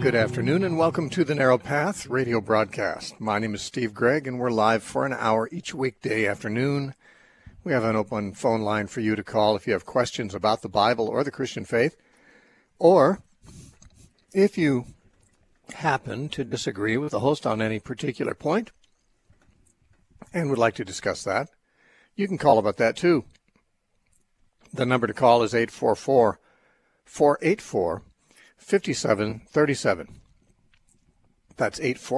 Good afternoon and welcome to the Narrow Path radio broadcast. My name is Steve Gregg and we're live for an hour each weekday afternoon. We have an open phone line for you to call if you have questions about the Bible or the Christian faith, or if you happen to disagree with the host on any particular point and would like to discuss that, you can call about that too. The number to call is 844-484-5737. That's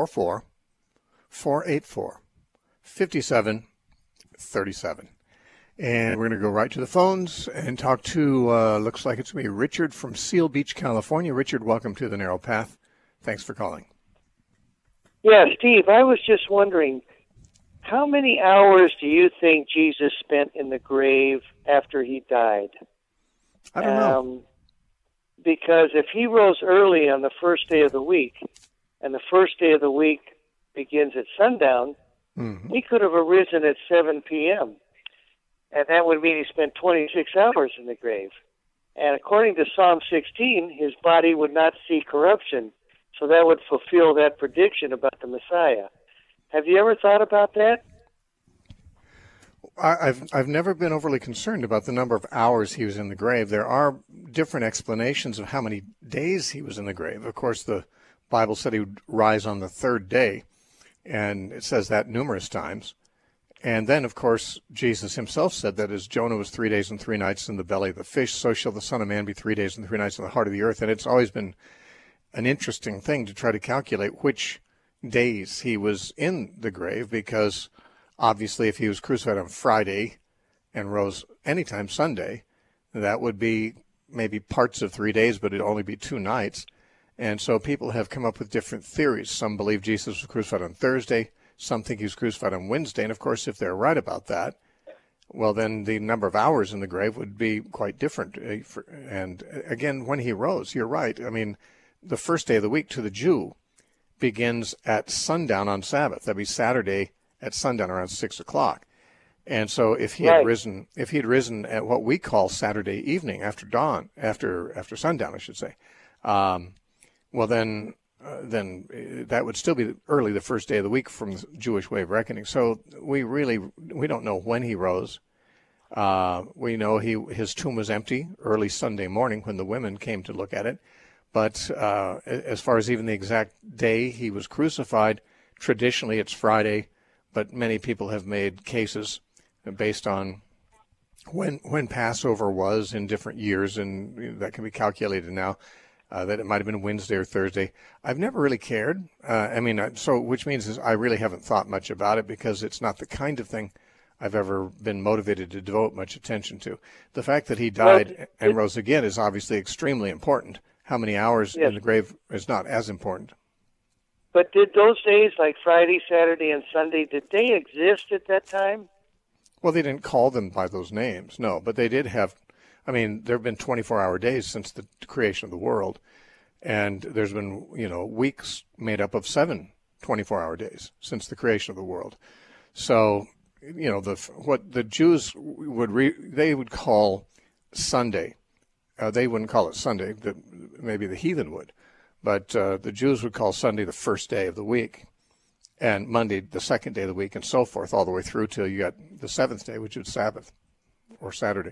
844-484-5737. And we're going to go right to the phones and talk to, looks like it's going to be Richard from Seal Beach, California. Richard, welcome to the Narrow Path. Thanks for calling. Yeah, Steve, I was just wondering, how many hours do you think Jesus spent in the grave after he died? I don't know. Because if he rose early on the first day of the week, and the first day of the week begins at sundown, he could have arisen at 7 p.m., and that would mean he spent 26 hours in the grave. And according to Psalm 16, his body would not see corruption, so that would fulfill that prediction about the Messiah. Have you ever thought about that? I've never been overly concerned about the number of hours he was in the grave. There are different explanations of how many days he was in the grave. Of course, the Bible said he would rise on the third day, and it says that numerous times. And then, of course, Jesus himself said that as Jonah was 3 days and 3 nights in the belly of the fish, so shall the Son of Man be 3 days and 3 nights in the heart of the earth. And it's always been an interesting thing to try to calculate which days he was in the grave, because obviously if he was crucified on Friday and rose anytime Sunday, that would be maybe parts of 3 days, but it'd only be 2 nights. And so people have come up with different theories. Some believe Jesus was crucified on Thursday. Some think he was crucified on Wednesday. And of course, if they're right about that, well, then the number of hours in the grave would be quite different. And again, when he rose, you're right. I mean, the first day of the week to the Jew begins at sundown on Sabbath. That'd be Saturday at sundown around 6 o'clock. And so if he had risen at what we call Saturday evening after dawn, after sundown, I should say, well, then that would still be early the first day of the week from the Jewish way of reckoning. So we don't know when he rose. We know his tomb was empty early Sunday morning when the women came to look at it. But as far as even the exact day he was crucified, traditionally it's Friday, but many people have made cases based on when Passover was in different years, and that can be calculated now, that it might have been Wednesday or Thursday. I've never really cared. Which means is I really haven't thought much about it, because it's not the kind of thing I've ever been motivated to devote much attention to. The fact that he died and rose again is obviously extremely important. How many hours in the grave is not as important. But did those days, like Friday, Saturday, and Sunday, did they exist at that time? Well, they didn't call them by those names, no, but they did have. I mean, there have been 24-hour days since the creation of the world, and there's been, weeks made up of 7 24-hour days since the creation of the world. So, what the Jews they would call Sunday. They wouldn't call it Sunday. Maybe the heathen would, but the Jews would call Sunday the first day of the week, and Monday the second day of the week, and so forth, all the way through till you got the seventh day, which is Sabbath or Saturday.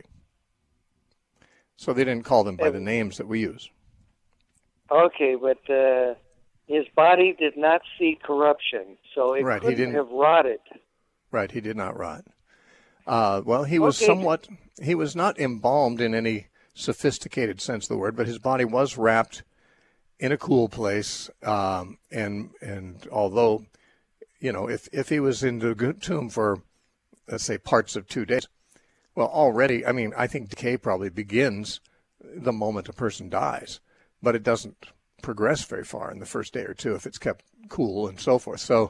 So they didn't call them by the names that we use. Okay, but his body did not see corruption, so it couldn't have rotted. Right, he did not rot. Well, he was he was not embalmed in any sophisticated sense of the word, but his body was wrapped in a cool place. And although, if he was in the good tomb for, let's say, parts of 2 days, well, already, I think decay probably begins the moment a person dies, but it doesn't progress very far in the first day or two if it's kept cool and so forth. So,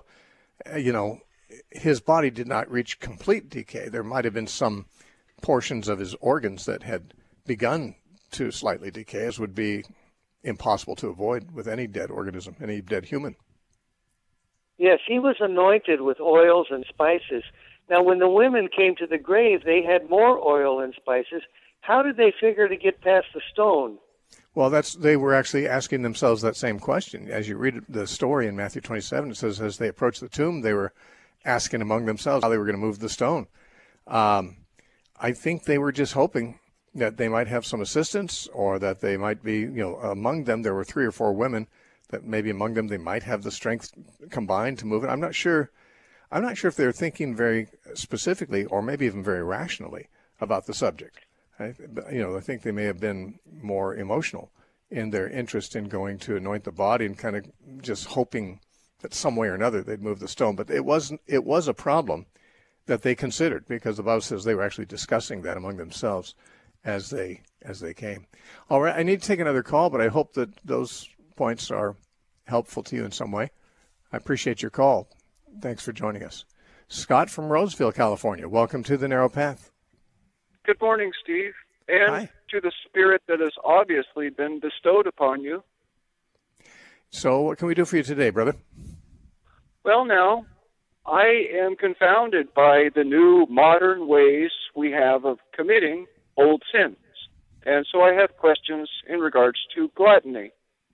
his body did not reach complete decay. There might have been some portions of his organs that had begun to slightly decay, as would be impossible to avoid with any dead organism, any dead human. Yes, he was anointed with oils and spices. Now, when the women came to the grave, they had more oil and spices. How did they figure to get past the stone? Well, they were actually asking themselves that same question. As you read the story in Matthew 27, it says, as they approached the tomb, they were asking among themselves how they were going to move the stone. I think they were just hoping that they might have some assistance, or that they might be, among them, there were 3 or 4 women, that maybe among them they might have the strength combined to move it. I'm not sure if they're thinking very specifically, or maybe even very rationally, about the subject. I think they may have been more emotional in their interest in going to anoint the body, and kind of just hoping that some way or another they'd move the stone. But it was a problem that they considered, because the Bible says they were actually discussing that among themselves as they came. All right, I need to take another call, but I hope that those points are helpful to you in some way. I appreciate your call. Thanks for joining us. Scott from Roseville, California. Welcome to the Narrow Path. Good morning, Steve, and Hi. to the spirit that has obviously been bestowed upon you. So what can we do for you today, brother? Well, now, I am confounded by the new modern ways we have of committing old sins. And so I have questions in regards to gluttony.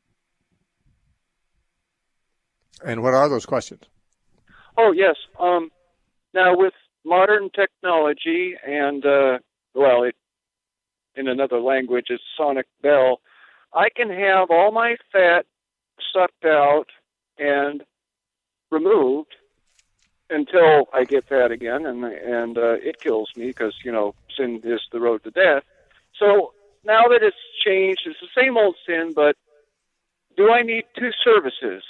And what are those questions? Oh, yes. Now, with modern technology and, in another language, it's sonic bell, I can have all my fat sucked out and removed until I get fat again, and it kills me because, sin is the road to death. So now that it's changed, it's the same old sin, but do I need 2 services?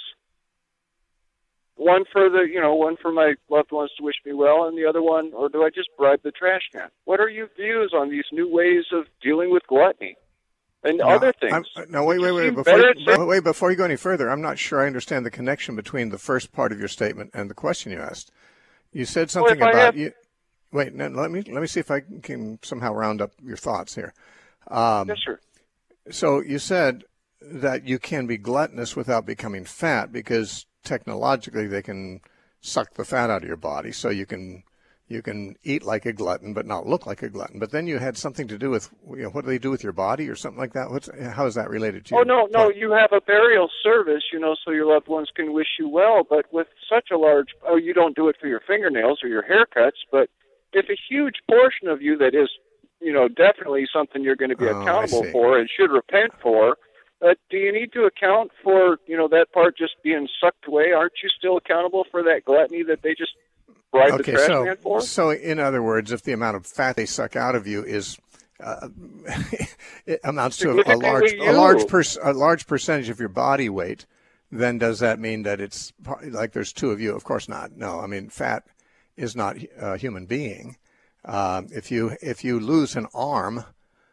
One for my loved ones to wish me well, and the other one, or do I just bribe the trash can? What are your views on these new ways of dealing with gluttony and other things? Wait, before you go any further, I'm not sure I understand the connection between the first part of your statement and the question you asked. You said something about you. Wait, no, let me see if I can somehow round up your thoughts here. Yes, sir. So you said that you can be gluttonous without becoming fat, because technologically they can suck the fat out of your body, so you can eat like a glutton but not look like a glutton. But then you had something to do with, what do they do with your body or something like that? How is that related to you? Oh, no, you have a burial service, so your loved ones can wish you well, but with such a large, you don't do it for your fingernails or your haircuts, but if a huge portion of you that is, definitely something you're going to be accountable for and should repent for, do you need to account for, that part just being sucked away? Aren't you still accountable for that gluttony that they just bribe the trash man for? So in other words, if the amount of fat they suck out of you is it amounts to a large percentage of your body weight, then does that mean that it's like there's 2 of you? Of course not. No, I mean, fat is not a human being. If you lose an arm,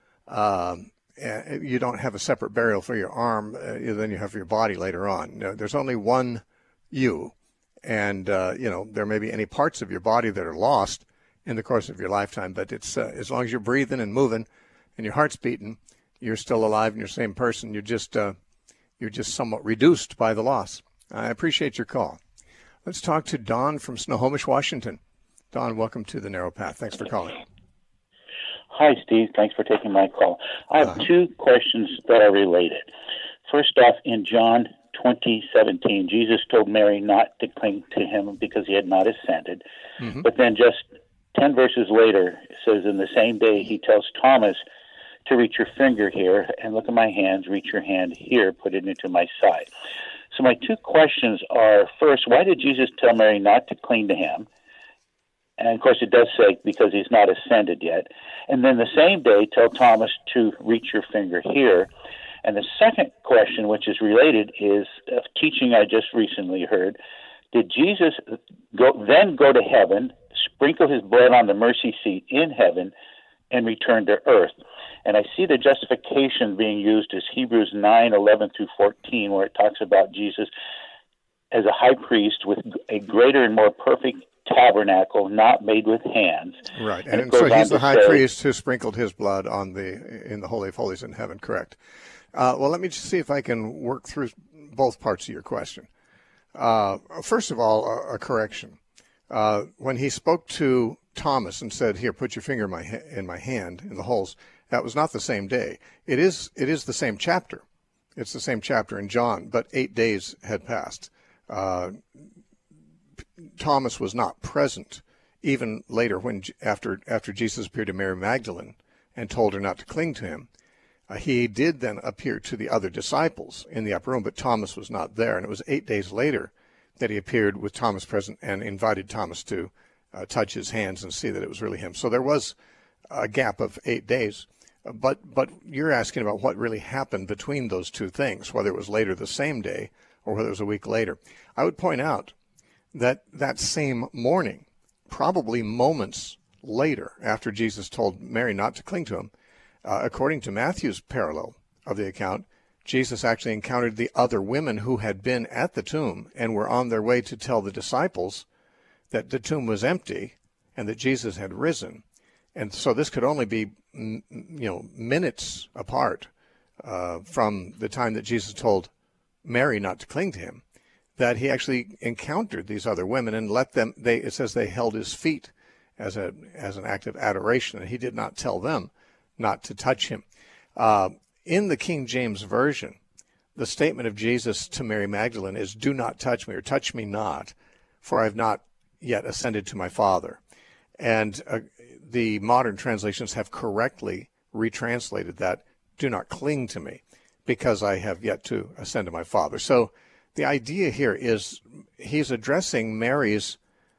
you don't have a separate burial for your arm, then you have your body later on. No, there's only one you, and there may be any parts of your body that are lost in the course of your lifetime, but it's as long as you're breathing and moving and your heart's beating, you're still alive and you're the same person. You're just somewhat reduced by the loss. I appreciate your call. Let's talk to Don from Snohomish, Washington. Don, welcome to the Narrow Path. Thanks for calling. Hi, Steve. Thanks for taking my call. I have 2 questions that are related. First off, in John 20:17, Jesus told Mary not to cling to him because he had not ascended. Mm-hmm. But then just 10 verses later, it says, in the same day, he tells Thomas to reach your finger here and look at my hands, reach your hand here, put it into my side. So my 2 questions are, first, why did Jesus tell Mary not to cling to him? And, of course, it does say because he's not ascended yet. And then the same day, tell Thomas to reach your finger here. And the second question, which is related, is a teaching I just recently heard. Did Jesus go to heaven, sprinkle his blood on the mercy seat in heaven, and return to earth? And I see the justification being used as Hebrews 9:11 through 14, where it talks about Jesus as a high priest with a greater and more perfect tabernacle not made with hands. Right, and so he's the high priest who sprinkled his blood in the Holy of Holies in heaven, correct? Well, let me just see if I can work through both parts of your question. First of all, a correction. When he spoke to Thomas and said, here, put your finger in my hand, in the holes, That was not the same day. It is the same chapter. It's the same chapter in John, but 8 days had passed. Thomas was not present even later when after Jesus appeared to Mary Magdalene and told her not to cling to him. He did then appear to the other disciples in the upper room, but Thomas was not there. And it was 8 days later that he appeared with Thomas present and invited Thomas to touch his hands and see that it was really him. So there was a gap of 8 days. But you're asking about what really happened between those two things, whether it was later the same day or whether it was a week later. I would point out that that same morning, probably moments later after Jesus told Mary not to cling to him, according to Matthew's parallel of the account, Jesus actually encountered the other women who had been at the tomb and were on their way to tell the disciples that the tomb was empty and that Jesus had risen. And so this could only be, minutes apart from the time that Jesus told Mary not to cling to him, that he actually encountered these other women and let them, it says they held his feet as an act of adoration, and he did not tell them not to touch him. In the King James Version, the statement of Jesus to Mary Magdalene is, "Do not touch me," or "touch me not, for I have not yet ascended to my Father." And the modern translations have correctly retranslated that, "Do not cling to me, because I have yet to ascend to my Father." So the idea here is he's addressing Mary's,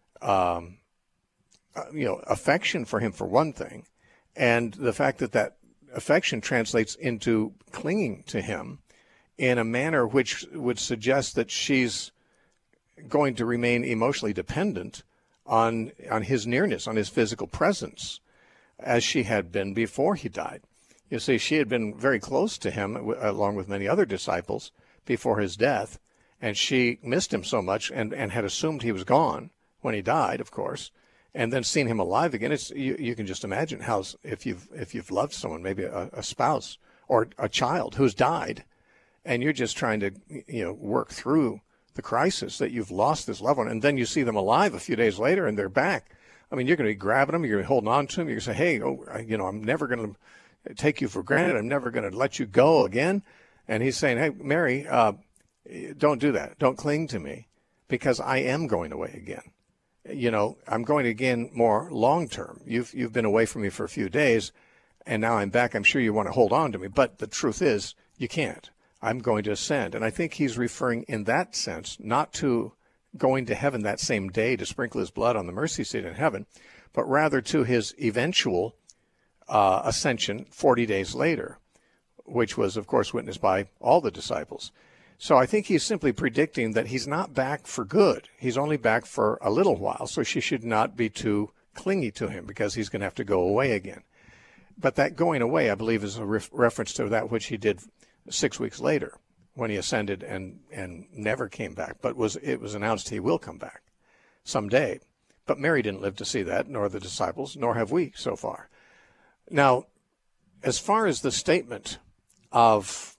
affection for him, for one thing, and the fact that that affection translates into clinging to him in a manner which would suggest that she's going to remain emotionally dependent on his nearness, on his physical presence, as she had been before he died. You see, she had been very close to him, along with many other disciples, before his death, and she missed him so much and had assumed he was gone when he died, of course, and then seen him alive again. You can just imagine how, if you've loved someone, maybe a spouse or a child who's died, and you're just trying to work through the crisis that you've lost this loved one, and then you see them alive a few days later and they're back. I mean, you're going to be grabbing them, you're going to be holding on to them, you're going to say, "Hey, I'm never going to take you for granted. I'm never going to let you go again." And he's saying, "Hey, Mary, don't do that. Don't cling to me, because I am going away again. I'm going again more long term. You've been away from me for a few days, and now I'm back. I'm sure you want to hold on to me, but the truth is you can't. I'm going to ascend." And I think he's referring in that sense not to going to heaven that same day to sprinkle his blood on the mercy seat in heaven, but rather to his eventual ascension 40 days later, which was, of course, witnessed by all the disciples. So I think he's simply predicting that he's not back for good. He's only back for a little while, so she should not be too clingy to him, because he's going to have to go away again. But that going away, I believe, is a reference to that which he did 6 weeks later, when he ascended and never came back. But it was announced he will come back someday. But Mary didn't live to see that, nor the disciples, nor have we so far. Now, as far as the statement of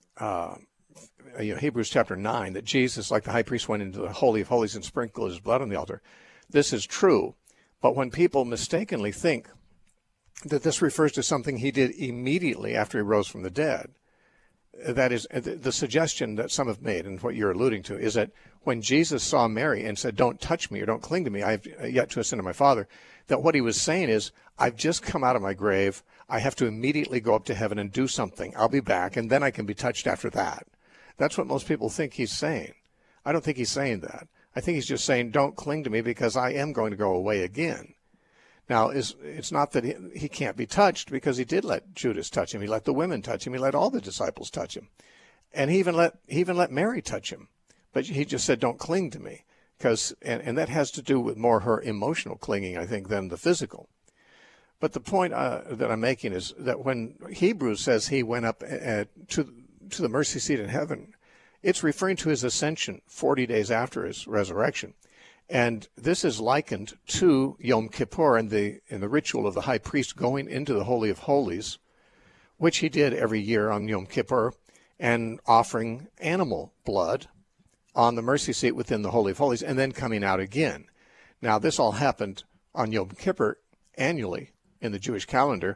Hebrews chapter 9, that Jesus, like the high priest, went into the Holy of Holies and sprinkled his blood on the altar, this is true. But when people mistakenly think that this refers to something he did immediately after he rose from the dead, that is the suggestion that some have made, and what you're alluding to, is that when Jesus saw Mary and said, "Don't touch me," or "Don't cling to me, I have yet to ascend to my Father," that what he was saying is, "I've just come out of my grave. I have to immediately go up to heaven and do something. I'll be back, and then I can be touched after that." That's what most people think he's saying. I don't think he's saying that. I think he's just saying, "Don't cling to me, because I am going to go away again." Now, it's not that he can't be touched, because he did let Judas touch him. He let the women touch him. He let all the disciples touch him. And he even let Mary touch him. But he just said, "Don't cling to me," and that has to do with more her emotional clinging, I think, than the physical. But the point that I'm making is that when Hebrews says he went up to the mercy seat in heaven, it's referring to his ascension 40 days after his resurrection. And this is likened to Yom Kippur and the ritual of the high priest going into the Holy of Holies, which he did every year on Yom Kippur, and offering animal blood on the mercy seat within the Holy of Holies, and then coming out again. Now, this all happened on Yom Kippur annually in the Jewish calendar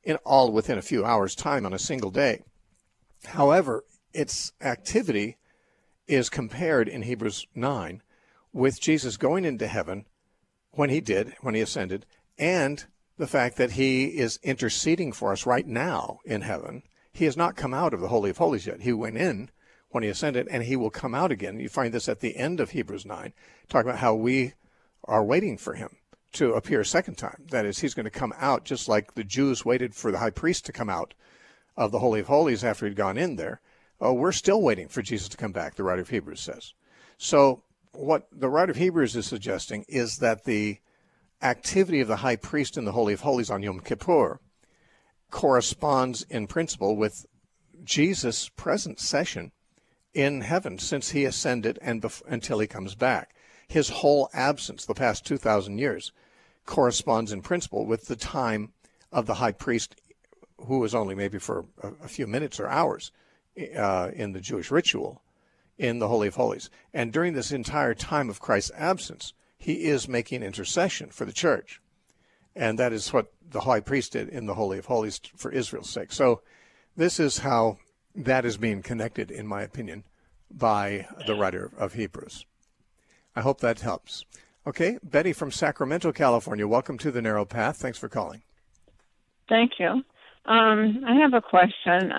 in all within a few hours' time on a single day. However, its activity is compared in Hebrews 9 with Jesus going into heaven when he ascended, and the fact that he is interceding for us right now in heaven. He has not come out of the Holy of Holies yet. He went in when he ascended, and he will come out again. You find this at the end of Hebrews 9, talking about how we are waiting for him to appear a second time. That is, he's going to come out just like the Jews waited for the high priest to come out of the Holy of Holies after he'd gone in there. We're still waiting for Jesus to come back, the writer of Hebrews says. So what the writer of Hebrews is suggesting is that the activity of the high priest in the Holy of Holies on Yom Kippur corresponds in principle with Jesus' present session in heaven since he ascended and until he comes back. His whole absence, the past 2,000 years, corresponds in principle with the time of the high priest, who was only maybe for a few minutes or hours in the Jewish ritual in the Holy of Holies. And during this entire time of Christ's absence, he is making intercession for the church. And that is what the high priest did in the Holy of Holies for Israel's sake. So this is how that is being connected, in my opinion, by the writer of Hebrews. I hope that helps. Okay, Betty from Sacramento, California, welcome to The Narrow Path. Thanks for calling. Thank you. I have a question.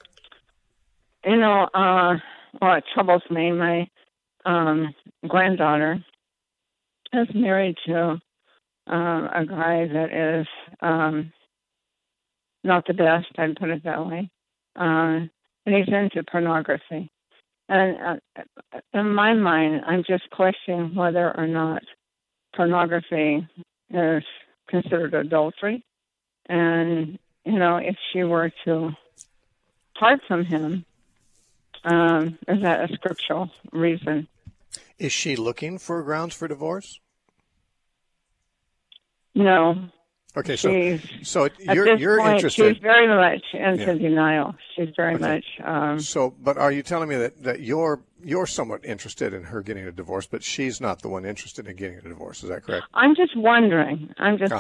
It troubles me. My granddaughter is married to a guy that is not the best, I'd put it that way. And he's into pornography. And in my mind, I'm just questioning whether or not pornography is considered adultery. And, if she were to part from him, is that a scriptural reason? Is she looking for grounds for divorce? No. Okay, so you're point, interested. She's very much into denial. She's very much. But are you telling me that you're somewhat interested in her getting a divorce, but she's not the one interested in getting a divorce? Is that correct? I'm just wondering.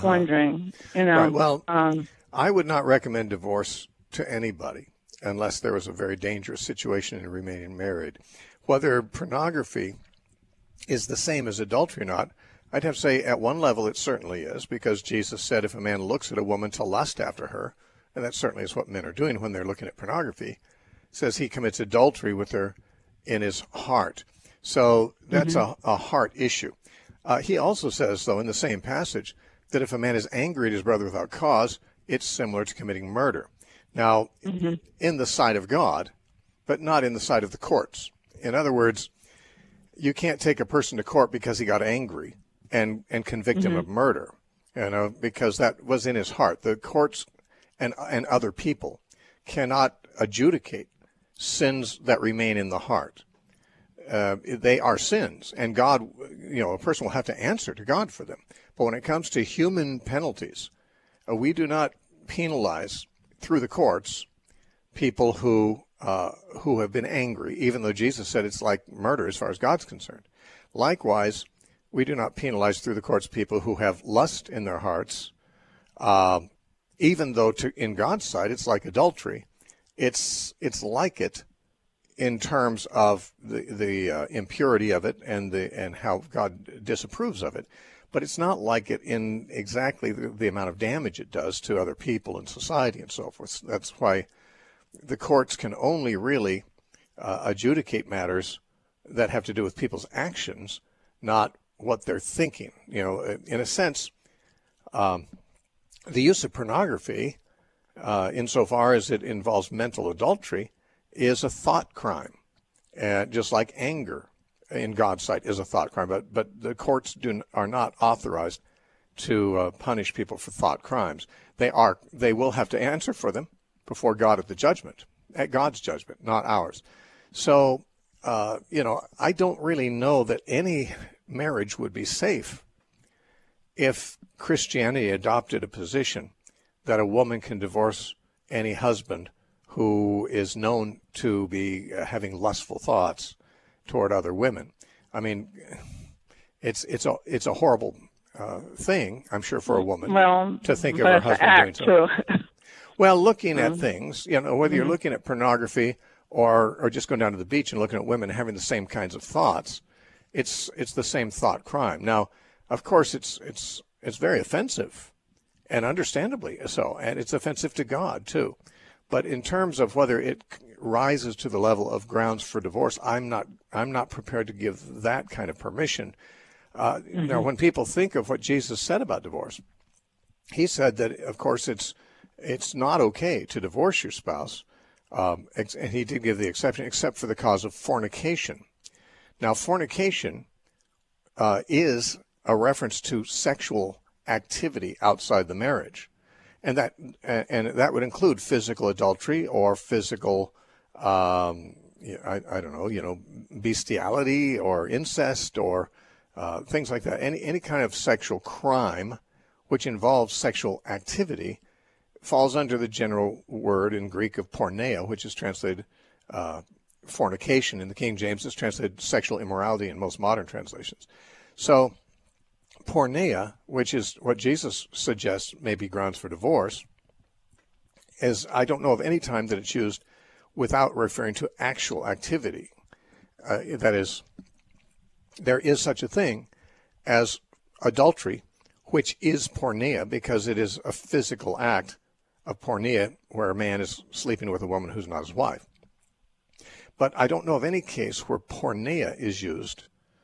Right. Well, I would not recommend divorce to anybody unless there was a very dangerous situation in remaining married. Whether pornography is the same as adultery or not, I'd have to say at one level it certainly is, because Jesus said if a man looks at a woman to lust after her, and that certainly is what men are doing when they're looking at pornography, says he commits adultery with her in his heart. So that's a heart issue. He also says, though, in the same passage, that if a man is angry at his brother without cause, it's similar to committing murder. Now, in the sight of God, but not in the sight of the courts. In other words, you can't take a person to court because he got angry and convict him of murder, because that was in his heart. The courts and other people cannot adjudicate sins that remain in the heart. They are sins, and God, a person will have to answer to God for them. But when it comes to human penalties, we do not penalize through the courts people who have been angry, even though Jesus said it's like murder as far as God's concerned. Likewise, we do not penalize through the courts people who have lust in their hearts, even though in God's sight it's like adultery. It's like it in terms of the impurity of it and how God disapproves of it. But it's not like it in exactly the amount of damage it does to other people and society and so forth. That's why the courts can only really adjudicate matters that have to do with people's actions, not what they're thinking. In a sense, the use of pornography, insofar as it involves mental adultery, is a thought crime, just like anger in God's sight is a thought crime. But the courts are not authorized to punish people for thought crimes. They will have to answer for them before God at God's judgment, not ours. So, I don't really know that any marriage would be safe if Christianity adopted a position that a woman can divorce any husband who is known to be having lustful thoughts toward other women. I mean, it's a horrible thing, I'm sure, for a woman to think of her husband doing so. Well, looking at things, whether you're looking at pornography or just going down to the beach and looking at women having the same kinds of thoughts, it's the same thought crime. Now, of course, it's very offensive, and understandably so, and it's offensive to God too. But in terms of whether it rises to the level of grounds for divorce, I'm not prepared to give that kind of permission. Now, when people think of what Jesus said about divorce, he said that, of course, it's not okay to divorce your spouse, and he did give the exception, except for the cause of fornication. Now, fornication is a reference to sexual activity outside the marriage, and that would include physical adultery or physical, I don't know, bestiality or incest or things like that. Any kind of sexual crime which involves sexual activity falls under the general word in Greek of porneia, which is translated fornication. In the King James, it's translated sexual immorality in most modern translations. So porneia, which is what Jesus suggests may be grounds for divorce, I don't know of any time that it's used without referring to actual activity. That is, there is such a thing as adultery, which is porneia because it is a physical act of porneia where a man is sleeping with a woman who's not his wife. But I don't know of any case where porneia is used,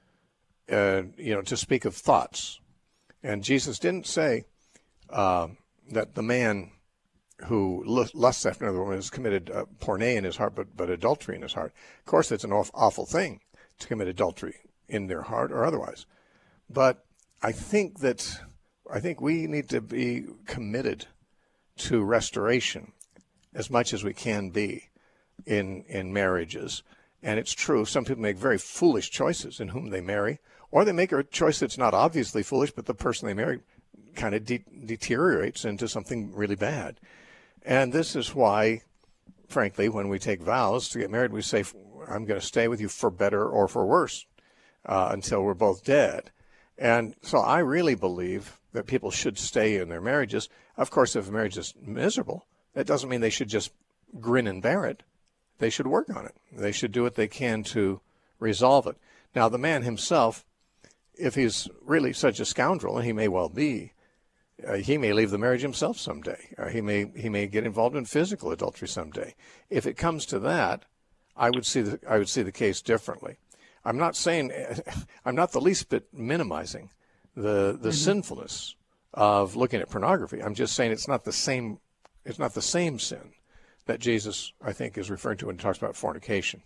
to speak of thoughts. And Jesus didn't say that the man who lusts after another woman has committed porneia in his heart, but adultery in his heart. Of course, it's an awful thing to commit adultery in their heart or otherwise. But I think we need to be committed to restoration as much as we can be in marriages. And it's true, some people make very foolish choices in whom they marry, or they make a choice that's not obviously foolish, but the person they marry kind of deteriorates into something really bad. And this is why, frankly, when we take vows to get married, we say, I'm going to stay with you for better or for worse until we're both dead. And so I really believe that people should stay in their marriages. Of course, if a marriage is miserable, that doesn't mean they should just grin and bear it. They should work on it. They should do what they can to resolve it. Now, the man himself, if he's really such a scoundrel, and he may well be, he may leave the marriage himself someday. He may get involved in physical adultery someday. If it comes to that, I would see the case differently. I'm not the least bit minimizing the sinfulness of looking at pornography. I'm just saying it's not the same sin that Jesus, I think, is referring to when he talks about fornication.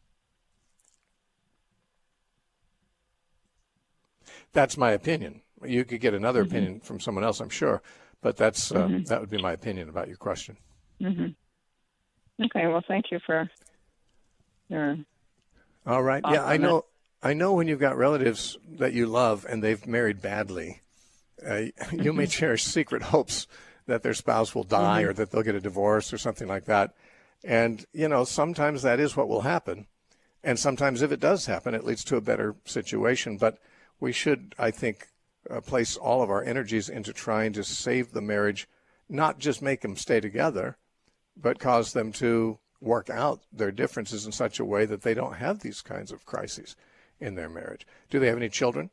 That's my opinion. You could get another opinion from someone else, I'm sure, but that would be my opinion about your question. Okay, well, thank you for your... All right. Yeah, I know when you've got relatives that you love and they've married badly, you may cherish secret hopes that their spouse will die or that they'll get a divorce or something like that. And, sometimes that is what will happen. And sometimes if it does happen, it leads to a better situation. But we should, I think, place all of our energies into trying to save the marriage, not just make them stay together, but cause them to work out their differences in such a way that they don't have these kinds of crises in their marriage. Do they have any children?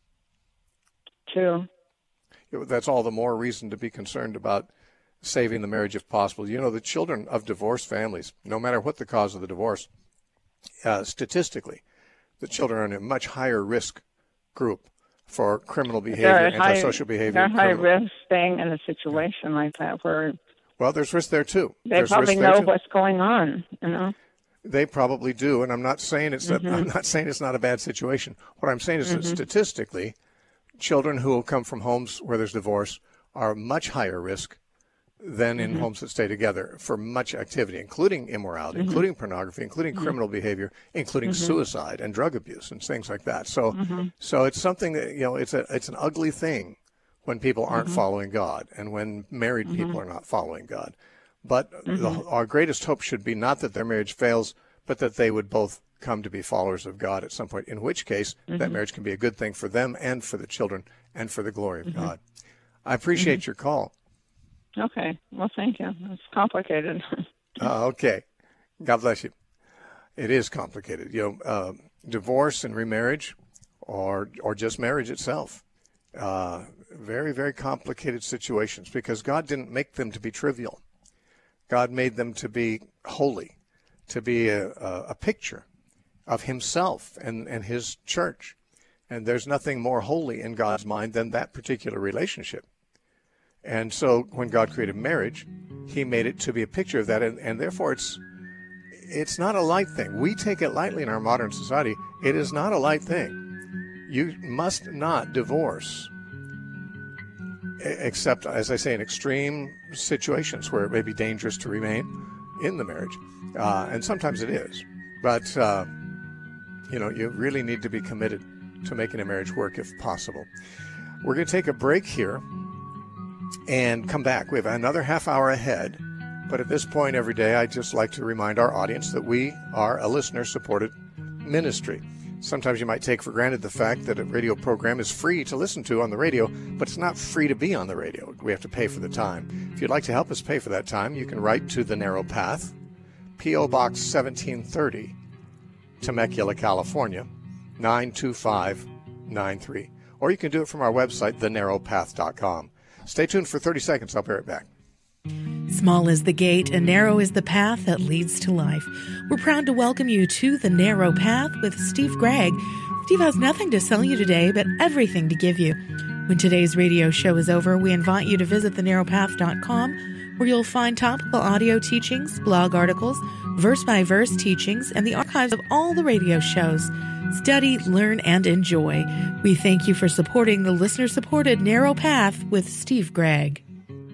2. That's all the more reason to be concerned about saving the marriage if possible. The children of divorced families, no matter what the cause of the divorce, statistically, the children are in a much higher risk group for criminal behavior, antisocial behavior. They're high risk staying in a situation like that where... Well, there's risk there too. They probably know what's going on, They probably do, and I'm not saying it's I'm not saying it's not a bad situation. What I'm saying is that statistically, children who will come from homes where there's divorce are much higher risk than in homes that stay together for much activity, including immorality, including pornography, including criminal behavior, including suicide and drug abuse and things like that. So, so it's something that it's an ugly thing when people aren't following God and when married people are not following God. But our greatest hope should be not that their marriage fails, but that they would both come to be followers of God at some point, in which case that marriage can be a good thing for them and for the children and for the glory of God. I appreciate your call. Okay. Well, thank you. It's complicated. Okay. God bless you. It is complicated. Divorce and remarriage, or just marriage itself. Very, very complicated situations, because God didn't make them to be trivial. God made them to be holy, to be a picture of himself and his church. And there's nothing more holy in God's mind than that particular relationship. And so when God created marriage, he made it to be a picture of that. And therefore, it's not a light thing. We take it lightly in our modern society. It is not a light thing. You must not divorce, except, as I say, in extreme situations where it may be dangerous to remain in the marriage. And sometimes it is. But, you really need to be committed to making a marriage work if possible. We're going to take a break here and come back. We have another half hour ahead. But at this point every day, I'd just like to remind our audience that we are a listener-supported ministry. Sometimes you might take for granted the fact that a radio program is free to listen to on the radio, but it's not free to be on the radio. We have to pay for the time. If you'd like to help us pay for that time, you can write to The Narrow Path, P.O. Box 1730, Temecula, California, 92593. Or you can do it from our website, thenarrowpath.com. Stay tuned for 30 seconds. I'll be right back. Small is the gate and narrow is the path that leads to life. We're proud to welcome you to The Narrow Path with Steve Gregg. Steve has nothing to sell you today, but everything to give you. When today's radio show is over, we invite you to visit thenarrowpath.com, where you'll find topical audio teachings, blog articles, verse-by-verse teachings, and the archives of all the radio shows. Study, learn, and enjoy. We thank you for supporting the listener-supported Narrow Path with Steve Gregg.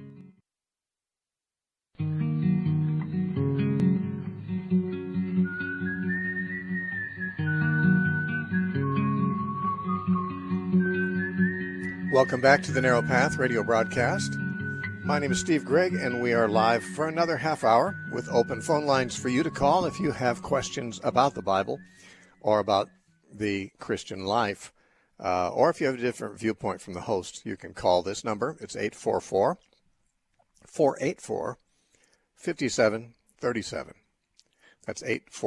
Welcome back to the Narrow Path radio broadcast. My name is Steve Gregg, and we are live for another half hour with open phone lines for you to call if you have questions about the Bible or about the Christian life. Or if you have a different viewpoint from the host, you can call this number. It's 844-484-5737. That's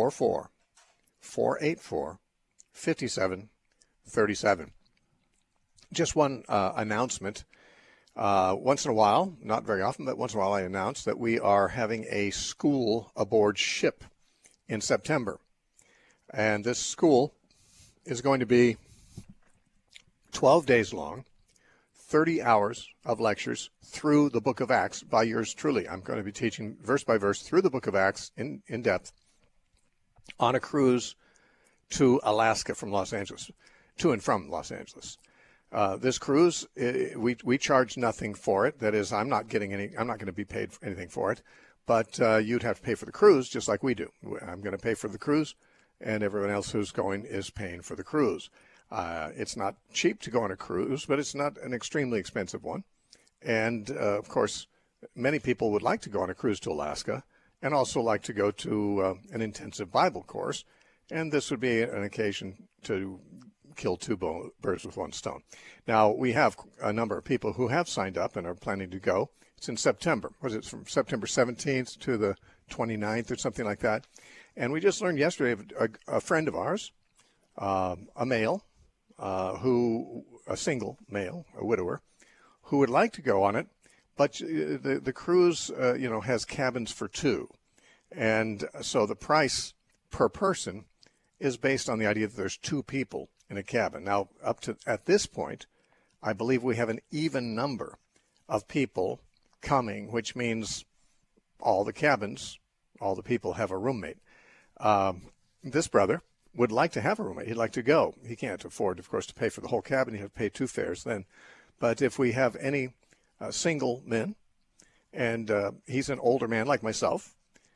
844-484-5737. Just one announcement. Once in a while, not very often, but once in a while I announce that we are having a school aboard ship in September. And this school is going to be 12 days long, 30 hours of lectures through the book of Acts by yours truly. I'm going to be teaching verse by verse through the book of Acts in depth on a cruise to Alaska from Los Angeles, to and from Los Angeles. This cruise, we charge nothing for it. That is, I'm not going to be paid for anything for it, but you'd have to pay for the cruise just like we do. I'm going to pay for the cruise, and everyone else who's going is paying for the cruise. It's not cheap to go on a cruise, but it's not an extremely expensive one. And, of course, many people would like to go on a cruise to Alaska and also like to go to an intensive Bible course, and this would be an occasion to kill two birds with one stone. Now, we have a number of people who have signed up and are planning to go. It's in September. It's from September 17th to the 29th or something like that. And we just learned yesterday of a friend of ours, a male, a single male, a widower, who would like to go on it, but the cruise, has cabins for two. And so the price per person is based on the idea that there's two people in a cabin. Now, at this point, I believe we have an even number of people coming, which means all the cabins, all the people have a roommate. This brother would like to have a roommate. He'd like to go. He can't afford, of course, to pay for the whole cabin. He'd have to pay two fares then. But if we have any single men, and he's an older man like myself,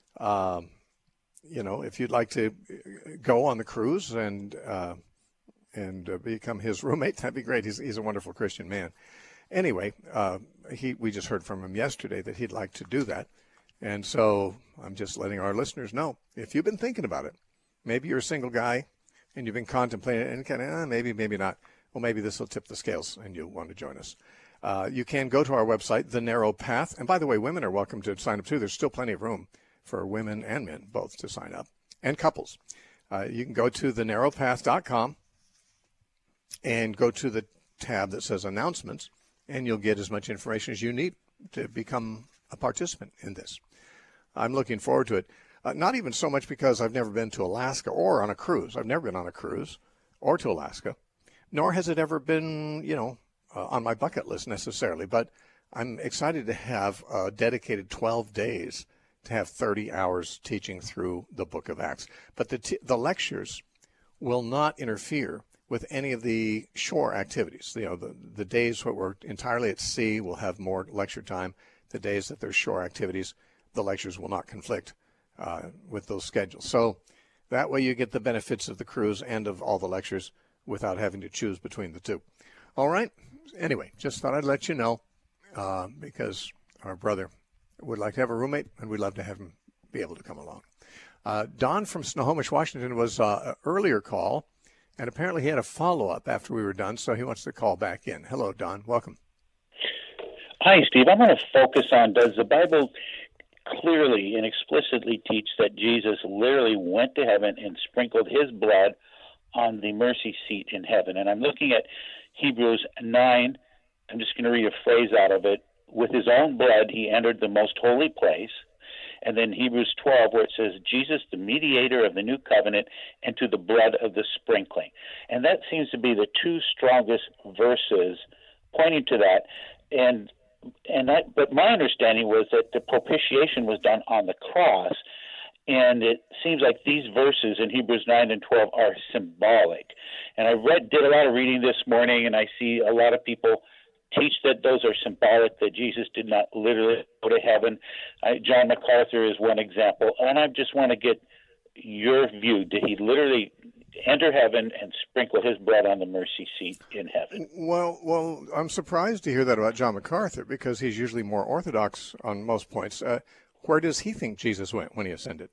if you'd like to go on the cruise and become his roommate, that'd be great. He's a wonderful Christian man. Anyway, we just heard from him yesterday that he'd like to do that. And so I'm just letting our listeners know, if you've been thinking about it, maybe you're a single guy and you've been contemplating it and kind of, maybe not. Well, maybe this will tip the scales and you'll want to join us. You can go to our website, The Narrow Path. And by the way, women are welcome to sign up too. There's still plenty of room for women and men both to sign up, and couples. You can go to thenarrowpath.com and go to the tab that says Announcements, and you'll get as much information as you need to become a participant in this. I'm looking forward to it. Not even so much because I've never been to Alaska or on a cruise. I've never been on a cruise or to Alaska, nor has it ever been, on my bucket list necessarily. But I'm excited to have a dedicated 12 days to have 30 hours teaching through the book of Acts. But the lectures will not interfere with any of the shore activities. The days where we're entirely at sea will have more lecture time. The days that there's shore activities, the lectures will not conflict with those schedules. So that way you get the benefits of the cruise and of all the lectures without having to choose between the two. All right. Anyway, just thought I'd let you know because our brother would like to have a roommate, and we'd love to have him be able to come along. Don from Snohomish, Washington was an earlier call, and apparently he had a follow-up after we were done, so he wants to call back in. Hello, Don. Welcome. Hi, Steve. I'm going to focus on, does the Bible clearly and explicitly teach that Jesus literally went to heaven and sprinkled his blood on the mercy seat in heaven? And I'm looking at Hebrews 9. I'm just going to read a phrase out of it. With his own blood, he entered the most holy place. And then Hebrews 12, where it says, Jesus, the mediator of the new covenant, and to the blood of the sprinkling. And that seems to be the two strongest verses pointing to that. But my understanding was that the propitiation was done on the cross. And it seems like these verses in Hebrews 9 and 12 are symbolic. And I did a lot of reading this morning, and I see a lot of people teach that those are symbolic, that Jesus did not literally go to heaven. John MacArthur is one example. And I just want to get your view. Did he literally enter heaven and sprinkle his blood on the mercy seat in heaven? Well, I'm surprised to hear that about John MacArthur, because he's usually more orthodox on most points. Where does he think Jesus went when he ascended?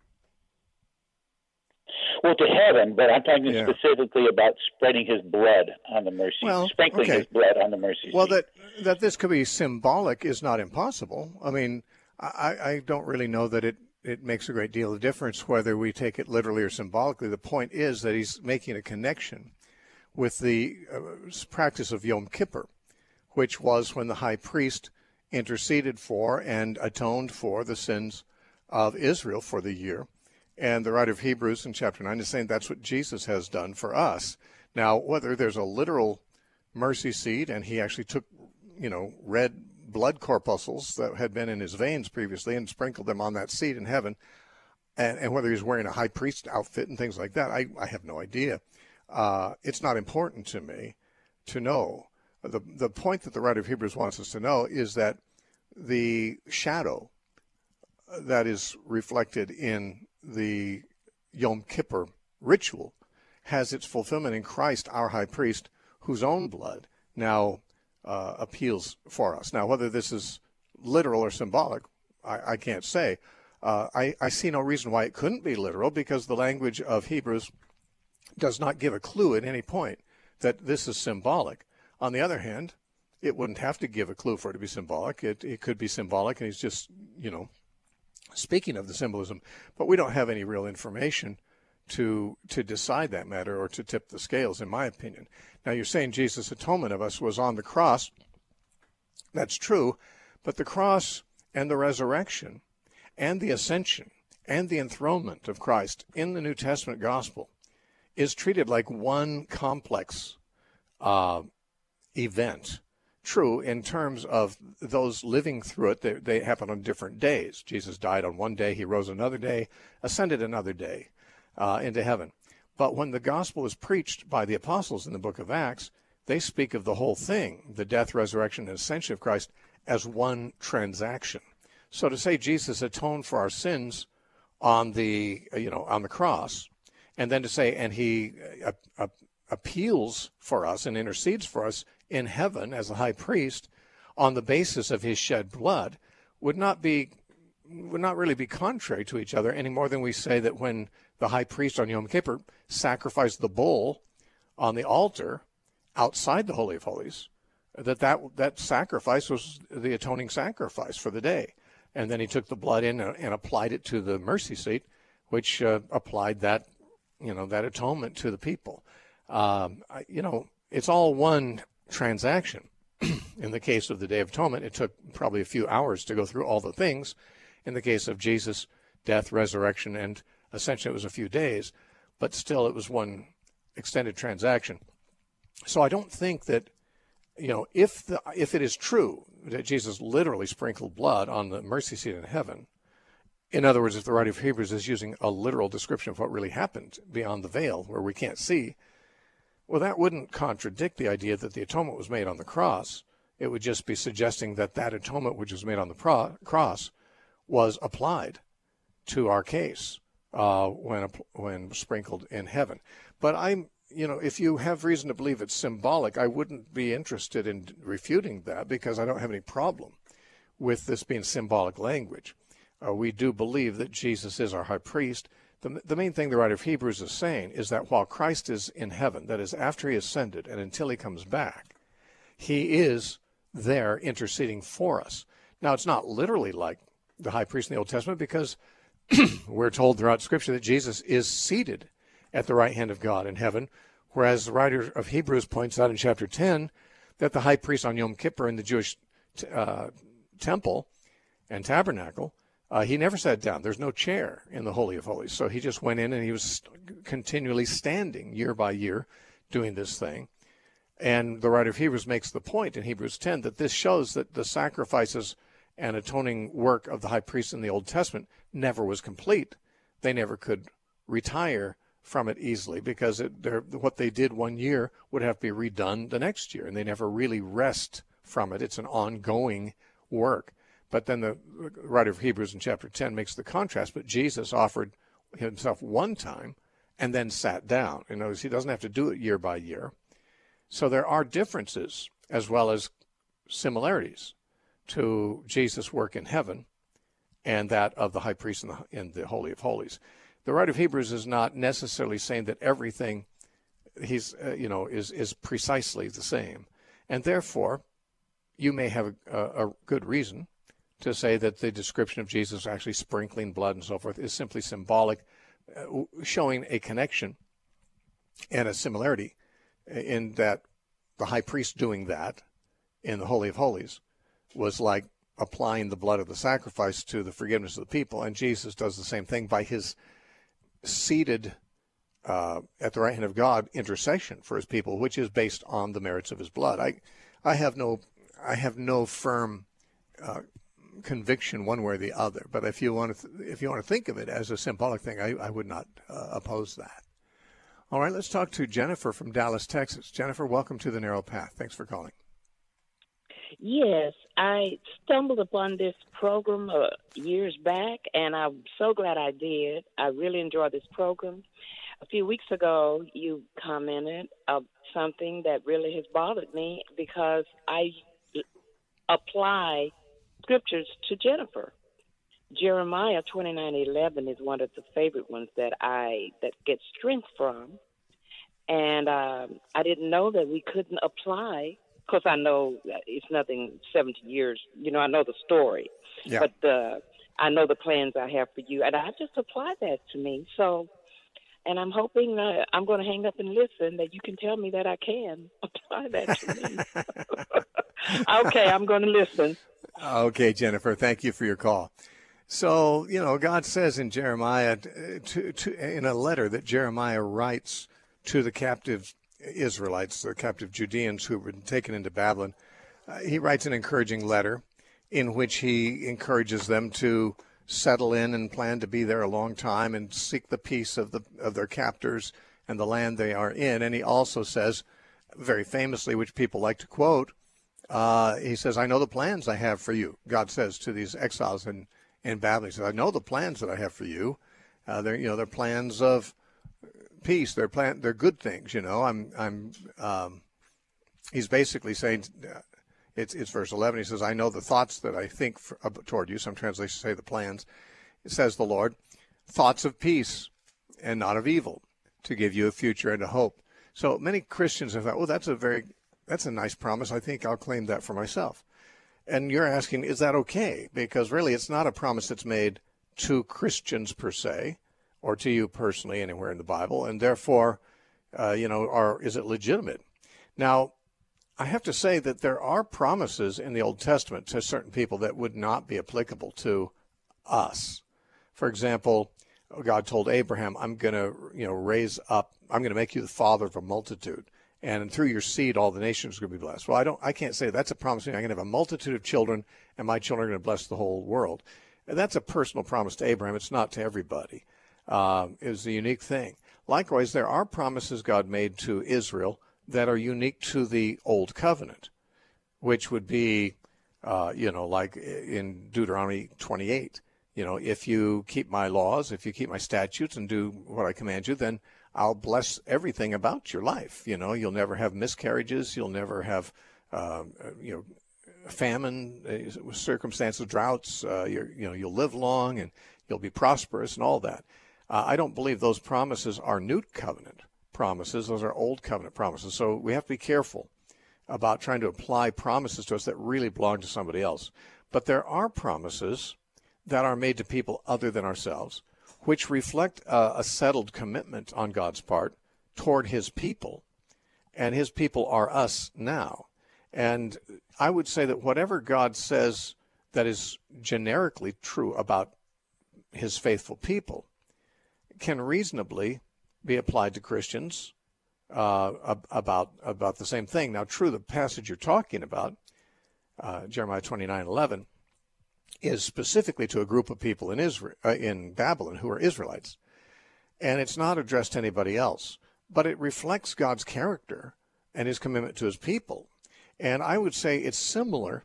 Well, to heaven, but I'm talking specifically about spreading his blood on the mercy, sprinkling his blood on the mercy seat. Well, that this could be symbolic is not impossible. I mean, I don't really know that it makes a great deal of difference whether we take it literally or symbolically. The point is that he's making a connection with the practice of Yom Kippur, which was when the high priest interceded for and atoned for the sins of Israel for the year. And the writer of Hebrews in chapter 9 is saying that's what Jesus has done for us. Now, whether there's a literal mercy seat and he actually took, red blood corpuscles that had been in his veins previously and sprinkled them on that seat in heaven, and whether he's wearing a high priest outfit and things like that, I have no idea. It's not important to me to know. The point that the writer of Hebrews wants us to know is that the shadow that is reflected in the Yom Kippur ritual has its fulfillment in Christ, our high priest, whose own blood now appeals for us. Now, whether this is literal or symbolic, I can't say. I see no reason why it couldn't be literal, because the language of Hebrews does not give a clue at any point that this is symbolic. On the other hand, it wouldn't have to give a clue for it to be symbolic. It could be symbolic, and he's just, speaking of the symbolism, but we don't have any real information to decide that matter or to tip the scales, in my opinion. Now, you're saying Jesus' atonement of us was on the cross. That's true, but the cross and the resurrection and the ascension and the enthronement of Christ in the New Testament gospel is treated like one complex event. True, in terms of those living through it, they happen on different days. Jesus died on one day, he rose another day, ascended another day into heaven. But when the gospel is preached by the apostles in the book of Acts, they speak of the whole thing, the death, resurrection, and ascension of Christ, as one transaction. So to say Jesus atoned for our sins on the cross, and then to say, and he appeals for us and intercedes for us in heaven as a high priest on the basis of his shed blood, would not really be contrary to each other any more than we say that when the high priest on Yom Kippur sacrificed the bull on the altar outside the Holy of Holies, that sacrifice was the atoning sacrifice for the day. And then he took the blood in and applied it to the mercy seat, which applied that, that atonement to the people. It's all one transaction. In the case of the Day of Atonement, it took probably a few hours to go through all the things. In the case of Jesus' death, resurrection, and ascension, it was a few days, but still it was one extended transaction. So I don't think that, if it is true that Jesus literally sprinkled blood on the mercy seat in heaven, in other words, if the writer of Hebrews is using a literal description of what really happened beyond the veil where we can't see, well, that wouldn't contradict the idea that the atonement was made on the cross. It would just be suggesting that that atonement which was made on the cross was applied to our case when sprinkled in heaven. But if you have reason to believe it's symbolic, I wouldn't be interested in refuting that because I don't have any problem with this being symbolic language. We do believe that Jesus is our high priest. The main thing the writer of Hebrews is saying is that while Christ is in heaven, that is, after he ascended and until he comes back, he is there interceding for us. Now, it's not literally like the high priest in the Old Testament because we're told throughout Scripture that Jesus is seated at the right hand of God in heaven, whereas the writer of Hebrews points out in chapter 10 that the high priest on Yom Kippur in the Jewish temple and tabernacle, he never sat down. There's no chair in the Holy of Holies. So he just went in and he was continually standing year by year doing this thing. And the writer of Hebrews makes the point in Hebrews 10 that this shows that the sacrifices and atoning work of the high priest in the Old Testament never was complete. They never could retire from it easily because what they did one year would have to be redone the next year, and they never really rest from it. It's an ongoing work. But then the writer of Hebrews in chapter 10 makes the contrast. But Jesus offered himself one time and then sat down. In other words, he doesn't have to do it year by year. So there are differences as well as similarities to Jesus' work in heaven and that of the high priest in the Holy of Holies. The writer of Hebrews is not necessarily saying that everything is precisely the same. And therefore, you may have a good reason to say that the description of Jesus actually sprinkling blood and so forth is simply symbolic, showing a connection and a similarity in that the high priest doing that in the Holy of Holies was like applying the blood of the sacrifice to the forgiveness of the people, and Jesus does the same thing by his seated at the right hand of God intercession for his people, which is based on the merits of his blood. I have no firm conviction one way or the other, but if you want to think of it as a symbolic thing, I would not oppose that. All right, let's talk to Jennifer from Dallas, Texas. Jennifer, welcome to the Narrow Path. Thanks for calling. Yes, I stumbled upon this program years back, and I'm so glad I did. I really enjoy this program. A few weeks ago, you commented of something that really has bothered me because I apply scriptures to Jennifer. Jeremiah 29:11 is one of the favorite ones that get strength from, and I didn't know that we couldn't apply. Of course, I know it's nothing 70 years. I know the story, yeah. But I know the plans I have for you, and I just applied that to me. So, and I'm hoping I'm going to hang up and listen that you can tell me that I can apply that to me. Okay, I'm going to listen. Okay, Jennifer, thank you for your call. So, God says in Jeremiah, in a letter that Jeremiah writes to the captive Israelites, the captive Judeans who were taken into Babylon, he writes an encouraging letter in which he encourages them to settle in and plan to be there a long time and seek the peace of their captors and the land they are in. And he also says, very famously, which people like to quote, he says, I know the plans I have for you. God says to these exiles in Babylon, he says, I know the plans that I have for you. They're plans of peace. They're good things. He's basically saying, it's verse 11. He says, I know the thoughts that I think toward you. Some translations say the plans. It says the Lord, thoughts of peace and not of evil, to give you a future and a hope. So many Christians have thought, that's a very that's a nice promise. I think I'll claim that for myself. And you're asking, is that okay? Because really, it's not a promise that's made to Christians per se, or to you personally anywhere in the Bible, and therefore, is it legitimate? Now, I have to say that there are promises in the Old Testament to certain people that would not be applicable to us. For example, God told Abraham, I'm going to make you the father of a multitude, and through your seed all the nations are going to be blessed. Well, I can't say that's a promise. I'm going to have a multitude of children, and my children are going to bless the whole world. And that's a personal promise to Abraham. It's not to everybody. It was a unique thing. Likewise, there are promises God made to Israel that are unique to the Old Covenant, which would be, like in Deuteronomy 28. If you keep my laws, if you keep my statutes and do what I command you, then I'll bless everything about your life. You'll never have miscarriages. You'll never have, famine, circumstances, droughts. You'll live long and you'll be prosperous and all that. I don't believe those promises are New Covenant promises. Those are Old Covenant promises. So we have to be careful about trying to apply promises to us that really belong to somebody else. But there are promises that are made to people other than ourselves, which reflect a settled commitment on God's part toward his people. And his people are us now. And I would say that whatever God says that is generically true about his faithful people can reasonably be applied to Christians about the same thing. Now, true, the passage you're talking about, Jeremiah 29:11, is specifically to a group of people in Babylon who are Israelites. And it's not addressed to anybody else. But it reflects God's character and his commitment to his people. And I would say it's similar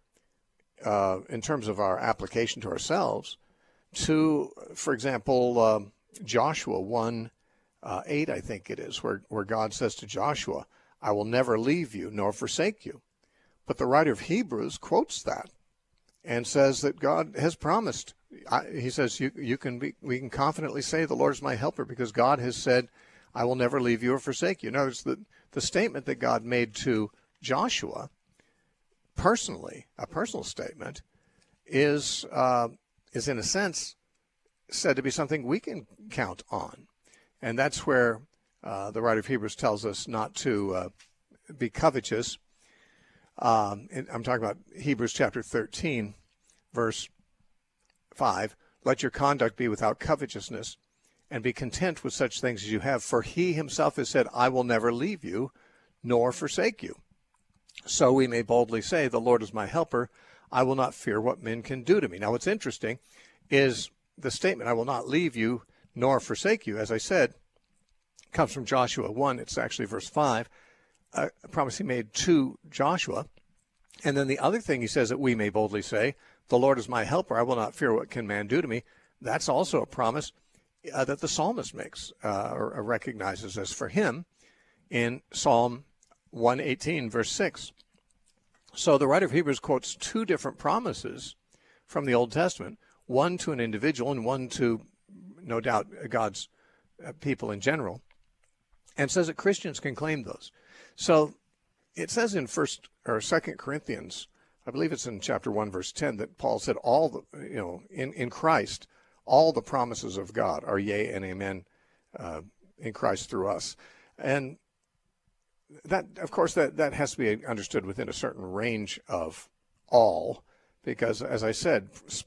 in terms of our application to ourselves to, for example, Joshua 1:8, I think it is, where God says to Joshua, I will never leave you nor forsake you. But the writer of Hebrews quotes that and says that God has promised. He says we can confidently say the Lord is my helper because God has said, I will never leave you or forsake you. Notice the statement that God made to Joshua personally, a personal statement, is in a sense said to be something we can count on. And that's where the writer of Hebrews tells us not to be covetous. I'm talking about Hebrews chapter 13, verse 5. Let your conduct be without covetousness, and be content with such things as you have. For he himself has said, I will never leave you, nor forsake you. So we may boldly say, the Lord is my helper. I will not fear what men can do to me. Now, what's interesting is the statement, I will not leave you, nor forsake you, as I said, comes from Joshua 1. It's actually verse 5, a promise he made to Joshua. And then the other thing he says that we may boldly say, the Lord is my helper, I will not fear what can man do to me. That's also a promise that the psalmist makes or recognizes as for him in Psalm 118, verse 6. So the writer of Hebrews quotes two different promises from the Old Testament, one to an individual and one to, no doubt, God's people in general, and says that Christians can claim those. So it says in 2 Corinthians, I believe it's in chapter 1, verse 10, that Paul said in Christ, all the promises of God are yea and amen in Christ through us. And that, of course, that has to be understood within a certain range of all, because, as I said,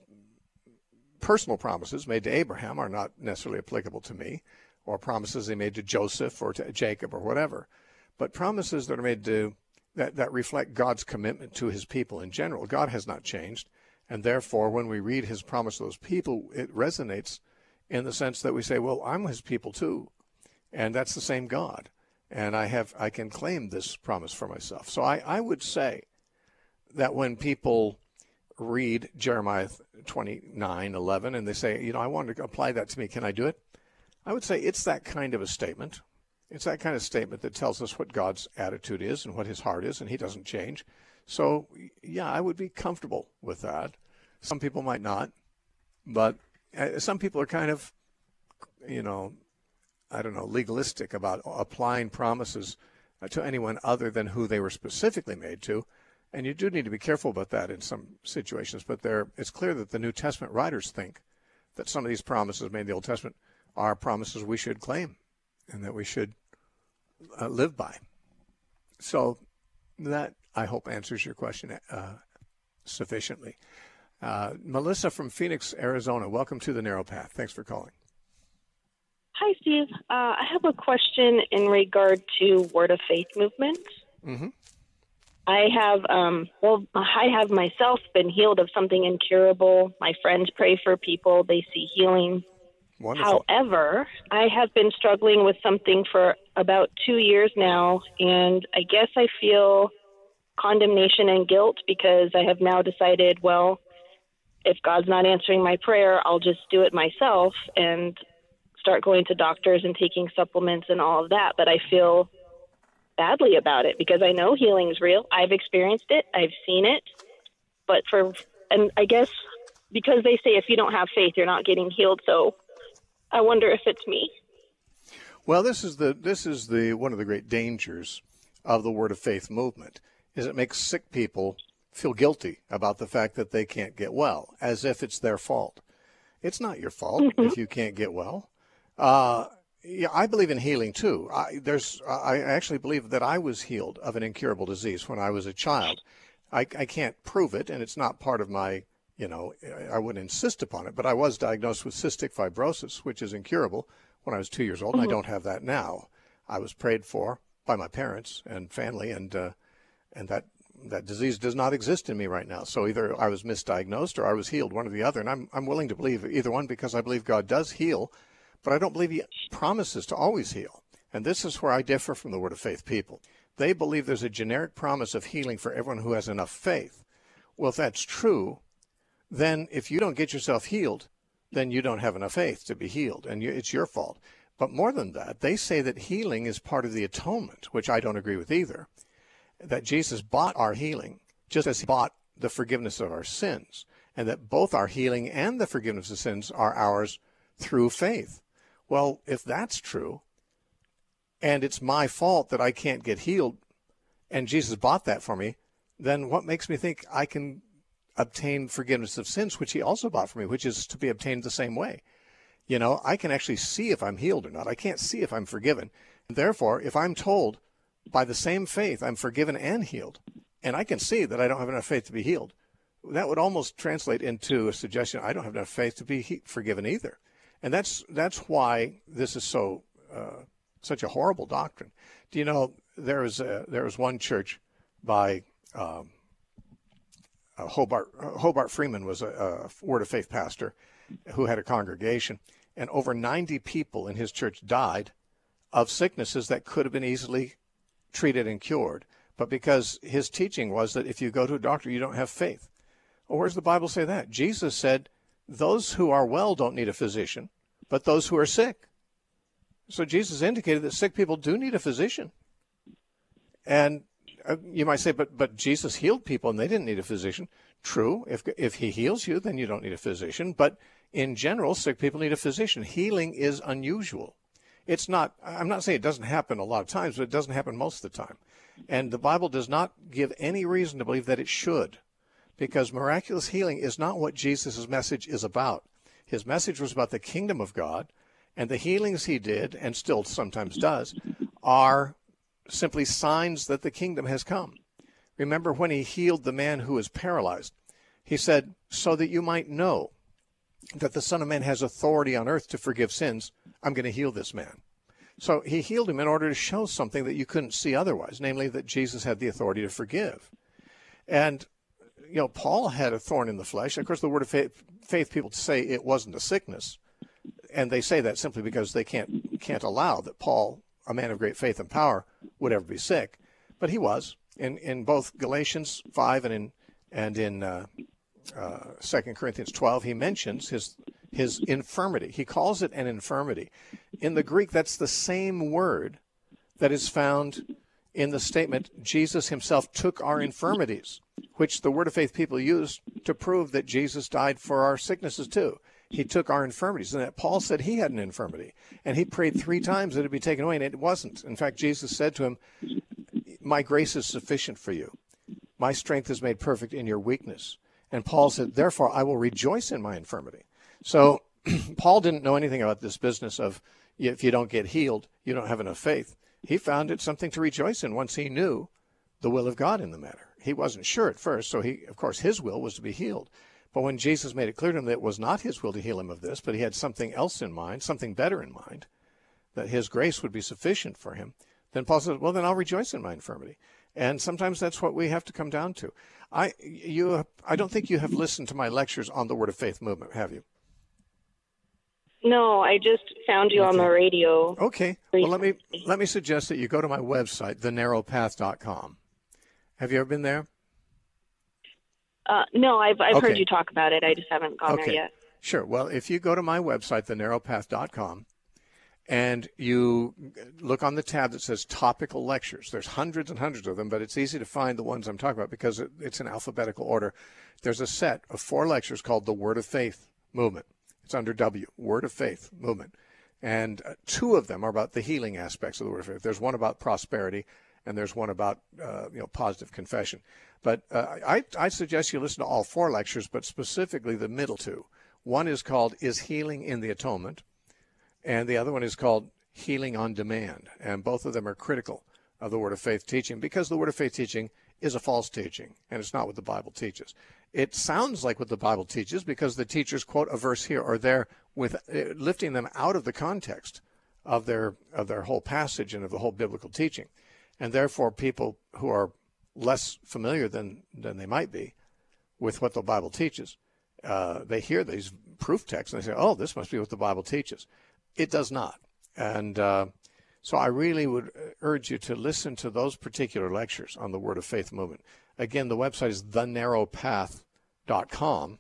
personal promises made to Abraham are not necessarily applicable to me, or promises they made to Joseph or to Jacob or whatever. But promises that are made to that reflect God's commitment to his people in general. God has not changed, and therefore when we read his promise to those people, it resonates in the sense that we say, well, I'm his people too, and that's the same God, and I can claim this promise for myself. So I would say that when people read Jeremiah 29:11 and they say, I want to apply that to me, can I do it? I would say it's that kind of a statement. It's that kind of statement that tells us what God's attitude is and what his heart is, and he doesn't change. So, yeah, I would be comfortable with that. Some people might not, but some people are kind of, legalistic about applying promises to anyone other than who they were specifically made to. And you do need to be careful about that in some situations. But it's clear that the New Testament writers think that some of these promises made in the Old Testament are promises we should claim and that we should live by. So that, I hope, answers your question sufficiently. Melissa from Phoenix, Arizona, welcome to the Narrow Path. Thanks for calling. Hi, Steve. I have a question in regard to Word of Faith movement. Mm-hmm. I have myself been healed of something incurable. My friends pray for people. They see healing. Wonderful. However, I have been struggling with something for about 2 years now, and I guess I feel condemnation and guilt because I have now decided, well, if God's not answering my prayer, I'll just do it myself and start going to doctors and taking supplements and all of that. But I feel badly about it because I know healing is real. I've experienced it. I've seen it. And I guess because they say if you don't have faith, you're not getting healed. So I wonder if it's me. Well, this is the one of the great dangers of the Word of Faith movement, is it makes sick people feel guilty about the fact that they can't get well, as if it's their fault. It's not your fault if you can't get well. Yeah, I believe in healing too. I actually believe that I was healed of an incurable disease when I was a child. I can't prove it, and it's not part of my, I wouldn't insist upon it, but I was diagnosed with cystic fibrosis, which is incurable, when I was 2 years old, and I don't have that now. I was prayed for by my parents and family, and that disease does not exist in me right now. So either I was misdiagnosed or I was healed, one or the other. And I'm willing to believe either one because I believe God does heal, but I don't believe he promises to always heal. And this is where I differ from the Word of Faith people. They believe there's a generic promise of healing for everyone who has enough faith. Well, if that's true, then if you don't get yourself healed, then you don't have enough faith to be healed, and it's your fault. But more than that, they say that healing is part of the atonement, which I don't agree with either. That Jesus bought our healing just as he bought the forgiveness of our sins, and that both our healing and the forgiveness of sins are ours through faith. Well, if that's true, and it's my fault that I can't get healed, and Jesus bought that for me, then what makes me think I can obtain forgiveness of sins, which he also bought for me, which is to be obtained the same way? I can actually see if I'm healed or not. I can't see if I'm forgiven. Therefore, if I'm told by the same faith I'm forgiven and healed, and I can see that I don't have enough faith to be healed, that would almost translate into a suggestion I don't have enough faith to be forgiven either. And that's why this is such a horrible doctrine. Do you know there was one church by Hobart Freeman was a Word of Faith pastor who had a congregation, and over 90 people in his church died of sicknesses that could have been easily treated and cured, but because his teaching was that if you go to a doctor, you don't have faith. Well, where does the Bible say that? Jesus said, those who are well don't need a physician, but those who are sick. So Jesus indicated that sick people do need a physician. And you might say, but Jesus healed people and they didn't need a physician. True, if he heals you, then you don't need a physician. But in general, sick people need a physician. Healing is unusual. It's not, I'm not saying it doesn't happen a lot of times, but it doesn't happen most of the time. And the Bible does not give any reason to believe that it should, because miraculous healing is not what Jesus' message is about. His message was about the kingdom of God, and the healings he did, and still sometimes does, are simply signs that the kingdom has come. Remember when he healed the man who was paralyzed, he said, so that you might know that the Son of Man has authority on earth to forgive sins, I'm going to heal this man. So he healed him in order to show something that you couldn't see otherwise, namely that Jesus had the authority to forgive. And, Paul had a thorn in the flesh. Of course, the Word of Faith people say it wasn't a sickness. And they say that simply because they can't allow that Paul, a man of great faith and power, would ever be sick. But he was. In both Galatians 5 and in 2 Corinthians 12, he mentions his infirmity. He calls it an infirmity. In the Greek, that's the same word that is found in the statement, Jesus himself took our infirmities, which the Word of Faith people use to prove that Jesus died for our sicknesses too. He took our infirmities. And Paul said he had an infirmity. And he prayed 3 times that it would be taken away, and it wasn't. In fact, Jesus said to him, my grace is sufficient for you. My strength is made perfect in your weakness. And Paul said, therefore, I will rejoice in my infirmity. So Paul didn't know anything about this business of if you don't get healed, you don't have enough faith. He found it something to rejoice in once he knew the will of God in the matter. He wasn't sure at first, so of course, his will was to be healed. But when Jesus made it clear to him that it was not his will to heal him of this, but he had something else in mind, something better in mind, that his grace would be sufficient for him, then Paul said, well, then I'll rejoice in my infirmity. And sometimes that's what we have to come down to. I don't think you have listened to my lectures on the Word of Faith movement, have you? No, I just found you on the radio. Okay. Well, let me suggest that you go to my website, thenarrowpath.com. Have you ever been there? No, I've heard you talk about it. I just haven't gone there yet. Sure. Well, if you go to my website, thenarrowpath.com, and you look on the tab that says topical lectures, there's hundreds and hundreds of them, but it's easy to find the ones I'm talking about because it's in alphabetical order. There's a set of 4 lectures called the Word of Faith movement. It's under W, Word of Faith movement. And 2 of them are about the healing aspects of the Word of Faith. There's one about prosperity, and there's one about positive confession. But I suggest you listen to all 4 lectures, but specifically the middle 2. One is called Is Healing in the Atonement? And the other one is called Healing on Demand. And both of them are critical of the Word of Faith teaching because the Word of Faith teaching is a false teaching, and it's not what the Bible teaches. It sounds like what the Bible teaches because the teachers quote a verse here or there with lifting them out of the context of their whole passage and of the whole biblical teaching. And therefore, people who are less familiar than they might be with what the Bible teaches, they hear these proof texts and they say, oh, this must be what the Bible teaches. It does not. And so I really would urge you to listen to those particular lectures on the Word of Faith movement. Again, the website is thenarrowpath.com,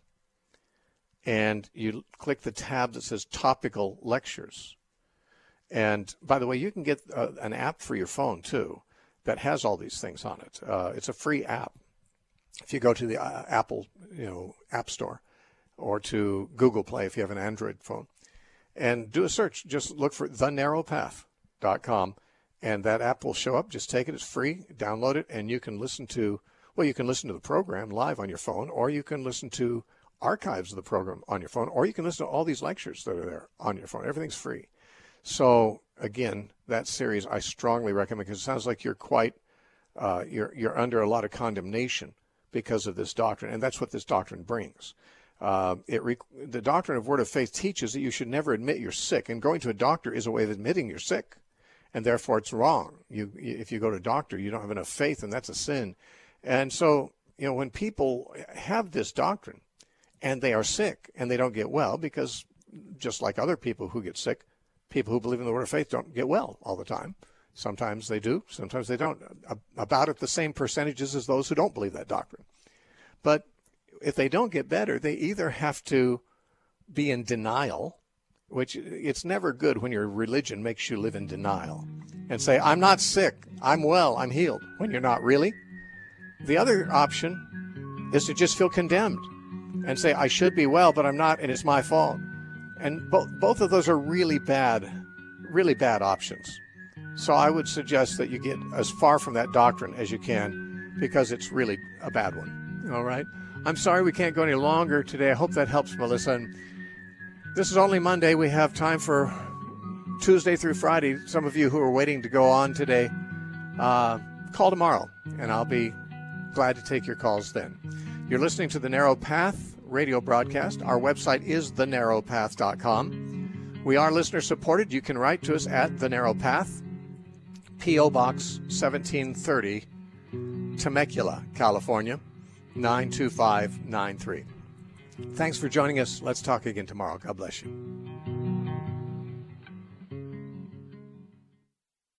and you click the tab that says Topical Lectures. And by the way, you can get an app for your phone, too, that has all these things on it. It's a free app. If you go to the Apple App Store or to Google Play if you have an Android phone, and do a search, just look for thenarrowpath.com, and that app will show up. Just take it. It's free. Download it, and you can listen to the program live on your phone, or you can listen to archives of the program on your phone, or you can listen to all these lectures that are there on your phone. Everything's free. So, again, that series I strongly recommend because it sounds like you're quite, you're under a lot of condemnation because of this doctrine, and that's what this doctrine brings. The doctrine of Word of Faith teaches that you should never admit you're sick, and going to a doctor is a way of admitting you're sick, and therefore it's wrong. If you go to a doctor, you don't have enough faith, and that's a sin. And so, when people have this doctrine, and they are sick, and they don't get well, because just like other people who get sick, people who believe in the Word of Faith don't get well all the time. Sometimes they do, sometimes they don't. About at the same percentages as those who don't believe that doctrine. But if they don't get better, they either have to be in denial, which it's never good when your religion makes you live in denial, and say, I'm not sick, I'm well, I'm healed, when you're not really. The other option is to just feel condemned and say, I should be well, but I'm not, and it's my fault. And both of those are really bad options. So I would suggest that you get as far from that doctrine as you can because it's really a bad one. All right? I'm sorry we can't go any longer today. I hope that helps, Melissa. And this is only Monday. We have time for Tuesday through Friday. Some of you who are waiting to go on today, call tomorrow, and I'll be glad to take your calls then. You're listening to The Narrow Path radio broadcast. Our website is thenarrowpath.com. We are listener-supported. You can write to us at The Narrow Path, P.O. Box 1730, Temecula, California, 92593. Thanks for joining us. Let's talk again tomorrow. God bless you.